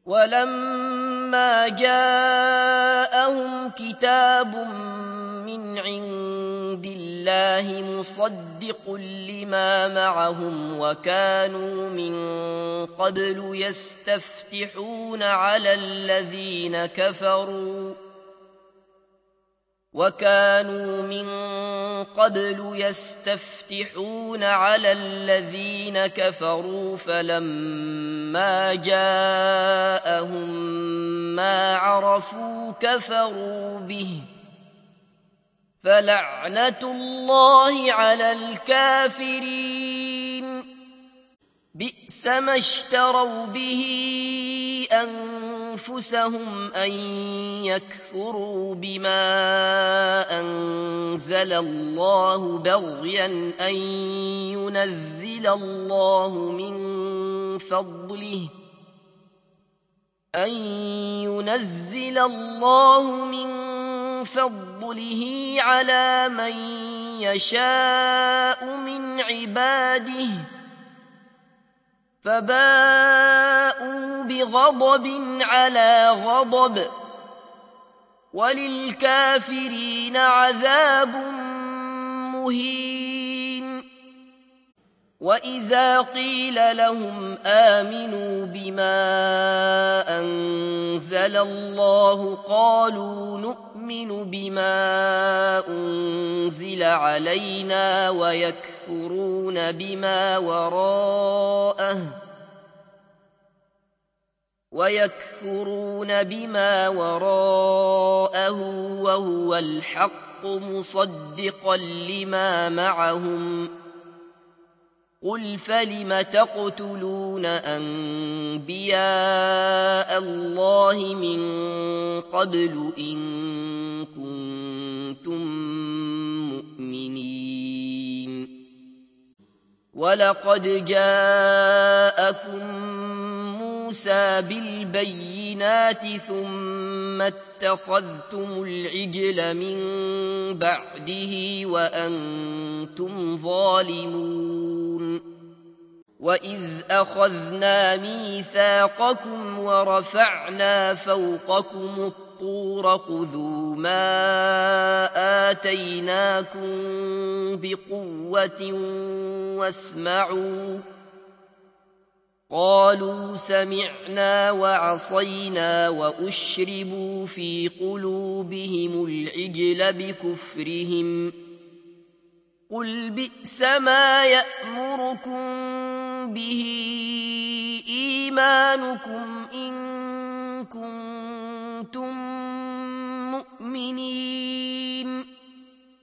ولما جاءهم كتاب من عند الله مصدق لما معهم وكانوا من قبل يستفتحون على الذين كفروا فلما جاءهم ما عرفوا كفروا به فلعنة الله على الكافرين بئس ما اشتروا به أنفسهم أن يكفروا بما أنزل الله بغيا أن ينزل الله من فضله على من يشاء من عباده فباءوا بغضب على غضب وللكافرين عذاب مهين. وإذا قيل لهم آمنوا بما أنزل الله قالوا نؤمن بما أنزل علينا ويكفرون بما وراءه وهو الحق مصدقا لما معهم قل فلم تقتلون أنبياء الله من قبل إن كنتم مؤمنين ولقد جاءكم موسى بالبينات ثم اتخذتم العجل من بعده وأنتم ظالمون وإذ أخذنا ميثاقكم ورفعنا فوقكم الطور خذوا ما آتيناكم بقوة واسمعوا قالوا سمعنا وعصينا وأشربوا في قلوبهم العجل بكفرهم قل بئس ما يأمركم به إيمانكم إن كنتم مؤمنين